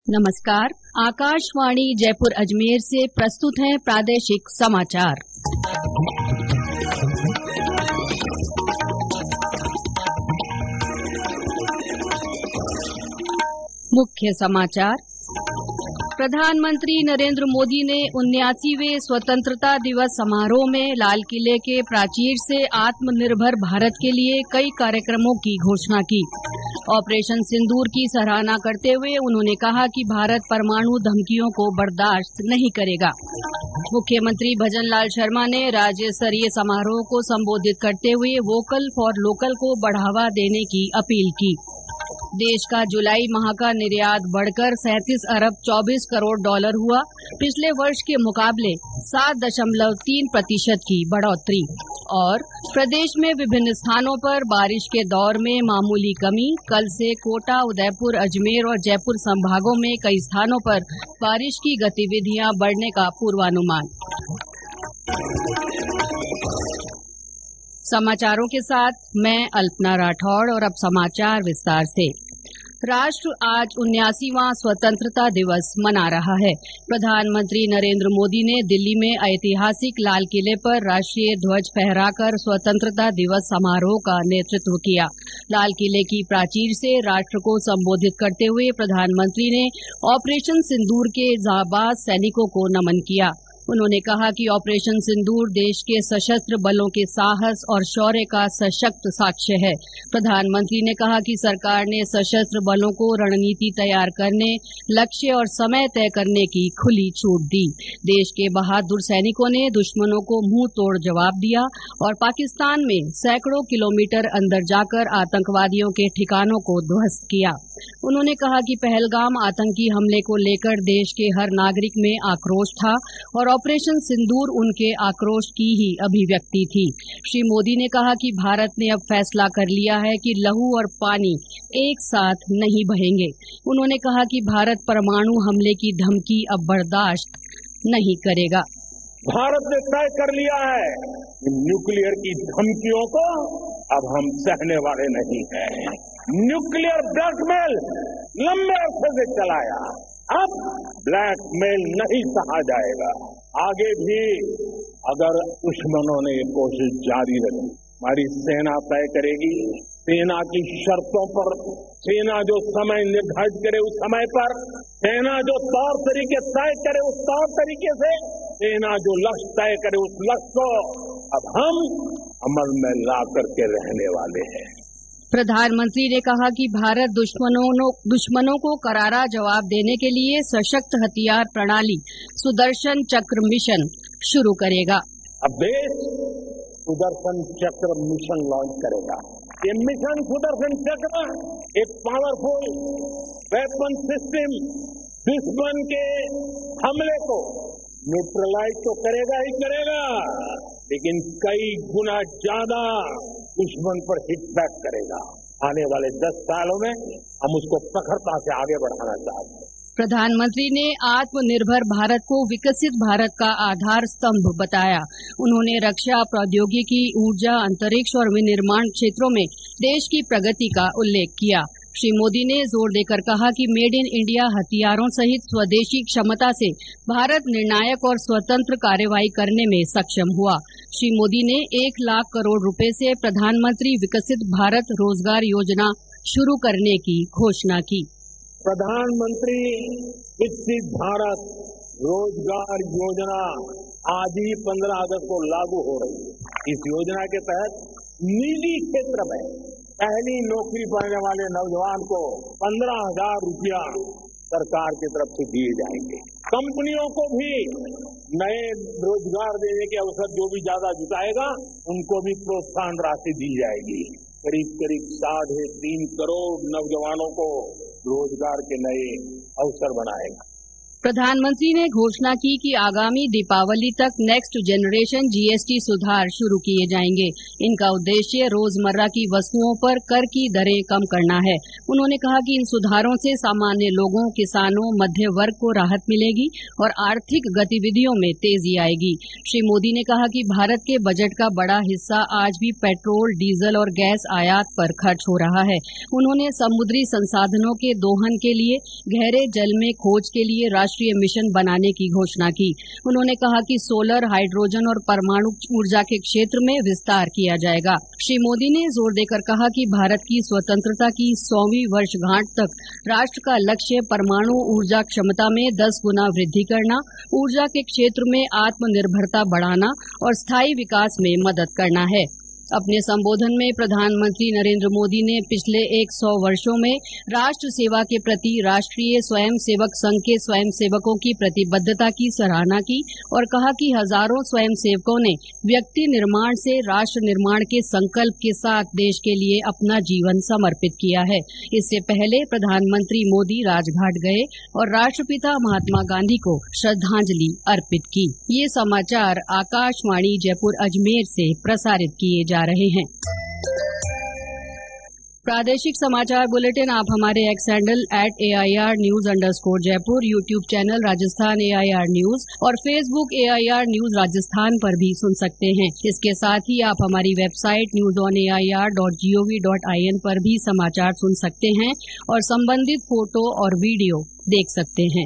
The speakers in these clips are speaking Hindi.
नमस्कार। आकाशवाणी जयपुर अजमेर से प्रस्तुत हैं प्रादेशिक समाचार। मुख्य समाचार। प्रधानमंत्री नरेंद्र मोदी ने 79वें स्वतंत्रता दिवस समारोह में लाल किले के प्राचीर से आत्मनिर्भर भारत के लिए कई कार्यक्रमों की घोषणा की। ऑपरेशन सिंदूर की सराहना करते हुए उन्होंने कहा कि भारत परमाणु धमकियों को बर्दाश्त नहीं करेगा। मुख्यमंत्री भजनलाल शर्मा ने राज्य स्तरीय समारोह को संबोधित करते हुए वोकल फॉर लोकल को बढ़ावा देने की अपील की। देश का जुलाई माह का निर्यात बढ़कर 37 अरब 24 करोड़ डॉलर हुआ। पिछले वर्ष के मुकाबले 7.3% की बढ़ोतरी। और प्रदेश में विभिन्न स्थानों पर बारिश के दौर में मामूली कमी। कल से कोटा, उदयपुर, अजमेर और जयपुर संभागों में कई स्थानों पर बारिश की गतिविधियां बढ़ने का पूर्वानुमान। समाचारों के साथ मैं अल्पना राठौड़ और अब समाचार विस्तार से। राष्ट्र आज 79वां स्वतंत्रता दिवस मना रहा है। प्रधानमंत्री नरेंद्र मोदी ने दिल्ली में ऐतिहासिक लाल किले पर राष्ट्रीय ध्वज फहराकर स्वतंत्रता दिवस समारोह का नेतृत्व किया। लाल किले की प्राचीर से राष्ट्र को संबोधित करते हुए प्रधानमंत्री ने ऑपरेशन सिंदूर के जांबाज सैनिकों को नमन किया। उन्होंने कहा कि ऑपरेशन सिंदूर देश के सशस्त्र बलों के साहस और शौर्य का सशक्त साक्ष्य है। प्रधानमंत्री ने कहा कि सरकार ने सशस्त्र बलों को रणनीति तैयार करने, लक्ष्य और समय तय करने की खुली छूट दी। देश के बहादुर सैनिकों ने दुश्मनों को मुंह तोड़ जवाब दिया और पाकिस्तान में सैकड़ों किलोमीटर अंदर जाकर आतंकवादियों के ठिकानों को ध्वस्त किया। उन्होंने कहा कि पहलगाम आतंकी हमले को लेकर देश के हर नागरिक में आक्रोश था और ऑपरेशन सिंदूर उनके आक्रोश की ही अभिव्यक्ति थी। श्री मोदी ने कहा कि भारत ने अब फैसला कर लिया है कि लहू और पानी एक साथ नहीं बहेंगे। उन्होंने कहा कि भारत परमाणु हमले की धमकी अब बर्दाश्त नहीं करेगा। भारत ने तय कर लिया है कि न्यूक्लियर की धमकियों को अब हम सहने वाले नहीं हैं। न्यूक्लियर ब्लैकमेल लंबे अरसे से चलाया, अब ब्लैकमेल नहीं सहा जाएगा। आगे भी अगर दुश्मनों ने ये कोशिश जारी रखी, हमारी सेना तय करेगी। सेना की शर्तों पर, सेना जो समय निर्धारित करे उस समय पर, सेना जो तौर तरीके तय करे उस तौर तरीके से, सेना जो लक्ष्य तय करे उस लक्ष्य को अब हम अमल में ला करके रहने वाले हैं। प्रधानमंत्री ने कहा कि भारत दुश्मनों को करारा जवाब देने के लिए सशक्त हथियार प्रणाली सुदर्शन चक्र मिशन शुरू करेगा। अब देश सुदर्शन चक्र मिशन लॉन्च करेगा। ये मिशन सुदर्शन चक्र एक पावरफुल वेपन सिस्टम दुश्मन के हमले को न्यूट्रलाइज तो करेगा ही करेगा, लेकिन कई गुना ज्यादा दुश्मन पर हिट बैक करेगा। आने वाले 10 सालों में हम उसको प्रखरता से आगे बढ़ाना चाहते हैं। प्रधानमंत्री ने आत्मनिर्भर भारत को विकसित भारत का आधार स्तंभ बताया। उन्होंने रक्षा, प्रौद्योगिकी, ऊर्जा, अंतरिक्ष और विनिर्माण क्षेत्रों में देश की प्रगति का उल्लेख किया। श्री मोदी ने जोर देकर कहा कि मेड इन इंडिया हथियारों सहित स्वदेशी क्षमता से भारत निर्णायक और स्वतंत्र कार्रवाई करने में सक्षम हुआ। श्री मोदी ने 1 लाख करोड़ रुपए से प्रधानमंत्री विकसित भारत रोजगार योजना शुरू करने की घोषणा की। प्रधानमंत्री विकसित भारत रोजगार योजना आज ही 15 अगस्त को लागू हो रही है। इस योजना के तहत निजी क्षेत्र में पहली नौकरी पाने वाले नौजवान को 15,000 रुपया सरकार की तरफ से दिए जाएंगे। कंपनियों को भी नए रोजगार देने के अवसर जो भी ज्यादा जुटाएगा उनको भी प्रोत्साहन राशि दी जाएगी। करीब 3.5 करोड़ नौजवानों को रोजगार के नए अवसर बनाएगा। प्रधानमंत्री ने घोषणा की कि आगामी दीपावली तक नेक्स्ट जनरेशन जीएसटी सुधार शुरू किए जाएंगे। इनका उद्देश्य रोजमर्रा की वस्तुओं पर कर की दरें कम करना है। उन्होंने कहा कि इन सुधारों से सामान्य लोगों, किसानों, मध्य वर्ग को राहत मिलेगी और आर्थिक गतिविधियों में तेजी आएगी। श्री मोदी ने कहा कि भारत के बजट का बड़ा हिस्सा आज भी पेट्रोल, डीजल और गैस आयात पर खर्च हो रहा है। उन्होंने समुद्री संसाधनों के दोहन के लिए गहरे जल में खोज के लिए राष्ट्रीय मिशन बनाने की घोषणा की। उन्होंने कहा कि सोलर, हाइड्रोजन और परमाणु ऊर्जा के क्षेत्र में विस्तार किया जाएगा। श्री मोदी ने जोर देकर कहा कि भारत की स्वतंत्रता की 100वीं वर्षगांठ तक राष्ट्र का लक्ष्य परमाणु ऊर्जा क्षमता में 10 गुना वृद्धि करना, ऊर्जा के क्षेत्र में आत्मनिर्भरता बढ़ाना और स्थायी विकास में मदद करना है। अपने संबोधन में प्रधानमंत्री नरेंद्र मोदी ने पिछले 100 वर्षों में राष्ट्र सेवा के प्रति राष्ट्रीय स्वयंसेवक संघ के स्वयंसेवकों की प्रतिबद्धता की सराहना की और कहा कि हजारों स्वयंसेवकों ने व्यक्ति निर्माण से राष्ट्र निर्माण के संकल्प के साथ देश के लिए अपना जीवन समर्पित किया है। इससे पहले प्रधानमंत्री मोदी राजघाट गए और राष्ट्रपिता महात्मा गांधी को श्रद्धांजलि अर्पित की। ये समाचार आकाशवाणी जयपुर अजमेर से प्रसारित किए जा रहे हैं। प्रादेशिक समाचार बुलेटिन आप हमारे X handle @AIR News_Jaipur, YouTube channel Rajasthan AIR news और फेसबुक AIR न्यूज राजस्थान पर भी सुन सकते हैं। इसके साथ ही आप हमारी वेबसाइट newsonair.gov.in पर भी समाचार सुन सकते हैं और संबंधित फोटो और वीडियो देख सकते हैं।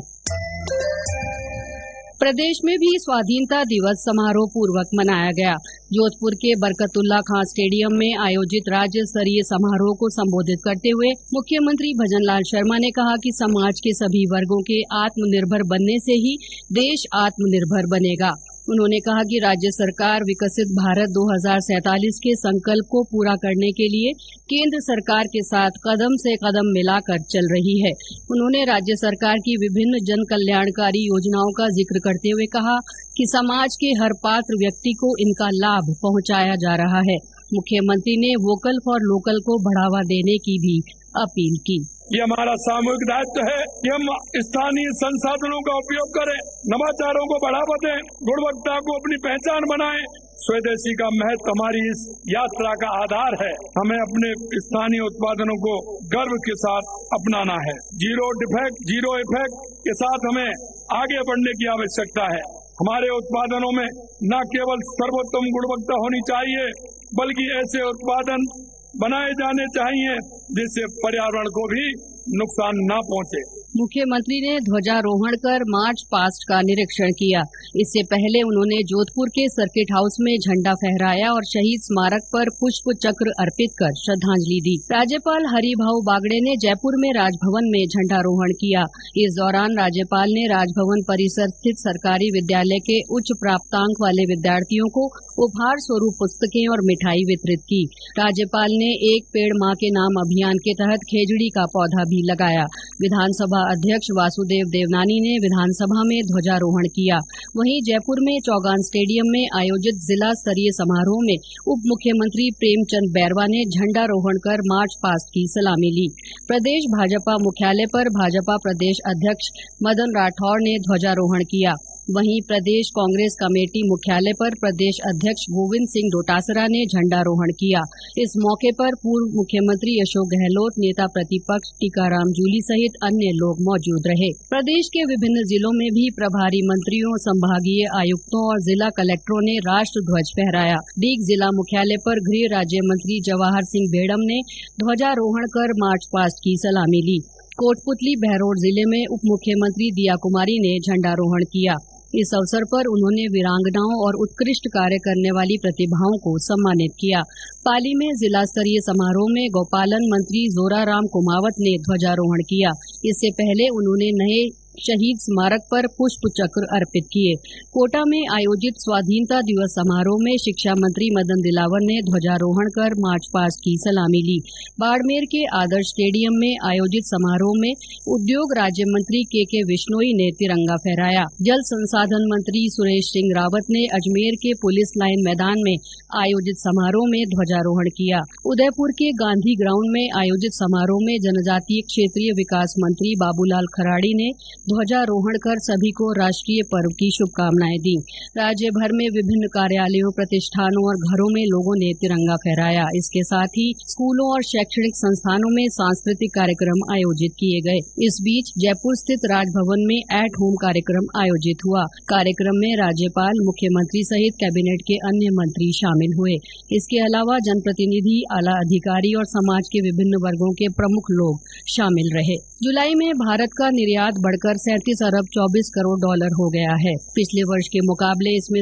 प्रदेश में भी स्वाधीनता दिवस समारोह पूर्वक मनाया गया। जोधपुर के बरकतुल्ला खां स्टेडियम में आयोजित राज्य स्तरीय समारोह को संबोधित करते हुए मुख्यमंत्री भजनलाल शर्मा ने कहा कि समाज के सभी वर्गों के आत्मनिर्भर बनने से ही देश आत्मनिर्भर बनेगा। उन्होंने कहा कि राज्य सरकार विकसित भारत 2047 के संकल्प को पूरा करने के लिए केंद्र सरकार के साथ कदम से कदम मिलाकर चल रही है। उन्होंने राज्य सरकार की विभिन्न जन कल्याणकारी योजनाओं का जिक्र करते हुए कहा कि समाज के हर पात्र व्यक्ति को इनका लाभ पहुंचाया जा रहा है। मुख्यमंत्री ने वोकल फॉर लोकल को बढ़ावा देने की भी अपील की। ये हमारा सामूहिक दायित्व है कि हम स्थानीय संसाधनों का उपयोग करें, नवाचारों को बढ़ावा दें, गुणवत्ता को अपनी पहचान बनाएं। स्वदेशी का महत्व हमारी इस यात्रा का आधार है। हमें अपने स्थानीय उत्पादनों को गर्व के साथ अपनाना है। जीरो डिफेक्ट, जीरो इफेक्ट के साथ हमें आगे बढ़ने की आवश्यकता है। हमारे उत्पादनों में न केवल सर्वोत्तम गुणवत्ता होनी चाहिए, बल्कि ऐसे उत्पादन बनाए जाने चाहिए जिससे पर्यावरण को भी नुकसान न पहुंचे। मुख्यमंत्री ने ध्वजारोहण कर मार्च पास्ट का निरीक्षण किया। इससे पहले उन्होंने जोधपुर के सर्किट हाउस में झंडा फहराया और शहीद स्मारक पर पुष्प चक्र अर्पित कर श्रद्धांजलि दी। राज्यपाल हरिभाऊ बागड़े ने जयपुर में राजभवन में झंडारोहण किया। इस दौरान राज्यपाल ने राजभवन परिसर स्थित सरकारी विद्यालय के उच्च प्राप्तांक वाले विद्यार्थियों को उपहार स्वरूप पुस्तकें और मिठाई वितरित की। राज्यपाल ने एक पेड़ मां के नाम अभियान के तहत खेजड़ी का पौधा भी लगाया। विधानसभा अध्यक्ष वासुदेव देवनानी ने विधानसभा में ध्वजारोहण किया। वहीं जयपुर में चौगान स्टेडियम में आयोजित जिला स्तरीय समारोह में उप मुख्यमंत्री प्रेमचंद बैरवा ने झंडारोहण कर मार्च पास्ट की सलामी ली। प्रदेश भाजपा मुख्यालय पर भाजपा प्रदेश अध्यक्ष मदन राठौड़ ने ध्वजारोहण किया। वहीं प्रदेश कांग्रेस कमेटी मुख्यालय पर प्रदेश अध्यक्ष गोविंद सिंह डोटासरा ने झंडारोहण किया। इस मौके पर पूर्व मुख्यमंत्री अशोक गहलोत, नेता प्रतिपक्ष टीकाराम जूली सहित अन्य लोग मौजूद रहे। प्रदेश के विभिन्न जिलों में भी प्रभारी मंत्रियों, संभागीय आयुक्तों और जिला कलेक्टरों ने राष्ट्र ध्वज फहराया। डीग जिला मुख्यालय पर गृह राज्य मंत्री जवाहर सिंह बेड़म ने ध्वजारोहण कर मार्च पास्ट की सलामी ली। कोटपुतली बहरोड जिले में उप मुख्यमंत्री दिया कुमारी ने झंडारोहण किया। इस अवसर पर उन्होंने वीरांगनाओं और उत्कृष्ट कार्य करने वाली प्रतिभाओं को सम्मानित किया। पाली में जिला स्तरीय समारोह में गौपालन मंत्री जोराराम कुमावत ने ध्वजारोहण किया। इससे पहले उन्होंने नए शहीद स्मारक पर पुष्प चक्र अर्पित किए। कोटा में आयोजित स्वाधीनता दिवस समारोह में शिक्षा मंत्री मदन दिलावर ने ध्वजारोहण कर मार्च पास्ट की सलामी ली। बाड़मेर के आदर्श स्टेडियम में आयोजित समारोह में उद्योग राज्य मंत्री के विश्नोई ने तिरंगा फहराया। जल संसाधन मंत्री सुरेश सिंह रावत ने अजमेर के पुलिस लाइन मैदान में आयोजित समारोह में ध्वजारोहण किया। उदयपुर के गांधी ग्राउंड में आयोजित समारोह में जनजातीय क्षेत्रीय विकास मंत्री बाबूलाल खराड़ी ने ध्वजारोहण कर सभी को राष्ट्रीय पर्व की शुभकामनाएं दी। राज्य भर में विभिन्न कार्यालयों, प्रतिष्ठानों और घरों में लोगों ने तिरंगा फहराया। इसके साथ ही स्कूलों और शैक्षणिक संस्थानों में सांस्कृतिक कार्यक्रम आयोजित किए गए। इस बीच जयपुर स्थित राजभवन में एट होम कार्यक्रम आयोजित हुआ। कार्यक्रम में राज्यपाल, मुख्यमंत्री सहित कैबिनेट के अन्य मंत्री शामिल हुए। इसके अलावा जनप्रतिनिधि, आला अधिकारी और समाज के विभिन्न वर्गों के प्रमुख लोग शामिल रहे। जुलाई में भारत का निर्यात बढ़कर 37 अरब 24 करोड़ डॉलर हो गया है। पिछले वर्ष के मुकाबले इसमें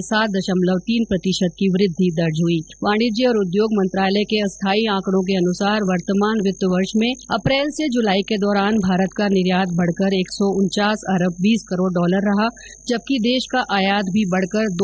7.3% की वृद्धि दर्ज हुई। वाणिज्य और उद्योग मंत्रालय के अस्थायी आंकड़ों के अनुसार वर्तमान वित्त वर्ष में अप्रैल से जुलाई के दौरान भारत का निर्यात बढ़कर 149 अरब 20 करोड़ डॉलर रहा, जबकि देश का आयात भी बढ़कर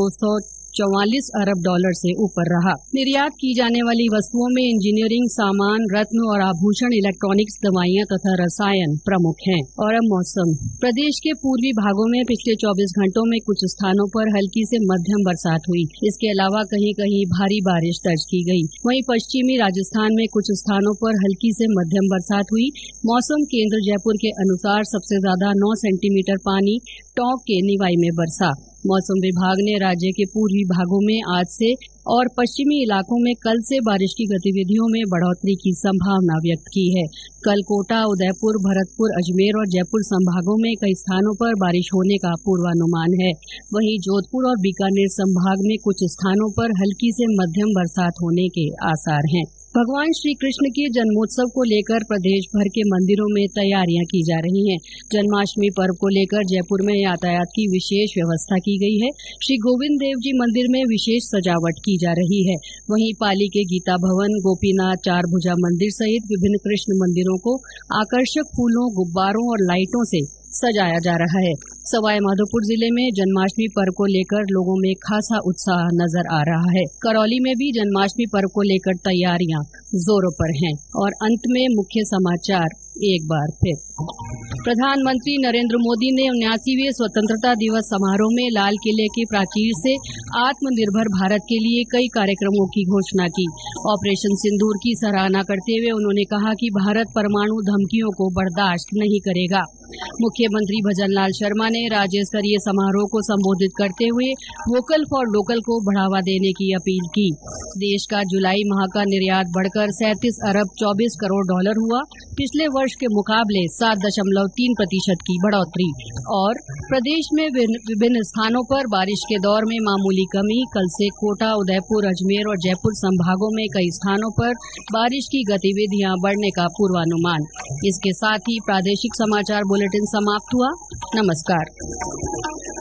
244 अरब डॉलर से ऊपर रहा। निर्यात की जाने वाली वस्तुओं में इंजीनियरिंग सामान, रत्न और आभूषण, इलेक्ट्रॉनिक्स, दवाइयां तथा रसायन प्रमुख हैं। और अब मौसम। प्रदेश के पूर्वी भागों में पिछले 24 घंटों में कुछ स्थानों पर हल्की से मध्यम बरसात हुई। इसके अलावा कहीं कहीं भारी बारिश दर्ज की गई। वहीं पश्चिमी राजस्थान में कुछ स्थानों पर हल्की से मध्यम बरसात हुई। मौसम केंद्र जयपुर के अनुसार सबसे ज्यादा 9 सेंटीमीटर पानी टोंक के निवाई में बरसा। मौसम विभाग ने राज्य के पूर्वी भागों में आज से और पश्चिमी इलाकों में कल से बारिश की गतिविधियों में बढ़ोतरी की संभावना व्यक्त की है। कल कोटा, उदयपुर, भरतपुर, अजमेर और जयपुर संभागों में कई स्थानों पर बारिश होने का पूर्वानुमान है। वहीं जोधपुर और बीकानेर संभाग में कुछ स्थानों पर हल्की से मध्यम बरसात होने के आसार हैं। भगवान श्री कृष्ण के जन्मोत्सव को लेकर प्रदेश भर के मंदिरों में तैयारियां की जा रही हैं। जन्माष्टमी पर्व को लेकर जयपुर में यातायात की विशेष व्यवस्था की गई है। श्री गोविंद देव जी मंदिर में विशेष सजावट की जा रही है। वहीं पाली के गीता भवन, गोपीनाथ, चारभुजा मंदिर सहित विभिन्न कृष्ण मंदिरों को आकर्षक फूलों, गुब्बारों और लाइटों से सजाया जा रहा है। सवाई माधोपुर जिले में जन्माष्टमी पर्व को लेकर लोगों में खासा उत्साह नजर आ रहा है। करौली में भी जन्माष्टमी पर्व को लेकर तैयारियां जोरों पर हैं। और अंत में मुख्य समाचार एक बार फिर। प्रधानमंत्री नरेंद्र मोदी ने 79वें स्वतंत्रता दिवस समारोह में लाल किले की प्राचीर से आत्मनिर्भर भारत के लिए कई कार्यक्रमों की घोषणा की। ऑपरेशन सिंदूर की सराहना करते हुए उन्होंने कहा कि भारत परमाणु धमकियों को बर्दाश्त नहीं करेगा। मुख्यमंत्री भजनलाल शर्मा ने राज्य स्तरीय समारोह को संबोधित करते हुए वोकल फॉर लोकल को बढ़ावा देने की अपील की। देश का जुलाई माह का निर्यात बढ़कर 37 अरब 24 करोड़ डॉलर हुआ। पिछले वर्ष के मुकाबले 7.3% की बढ़ोतरी। और प्रदेश में विभिन्न स्थानों पर बारिश के दौर में मामूली कमी। कल से कोटा, उदयपुर, अजमेर और जयपुर संभागों में कई स्थानों पर बारिश की गतिविधियां बढ़ने का पूर्वानुमान। इसके साथ ही प्रादेशिक समाचार बुलेटिन समाप्त हुआ। नमस्कार।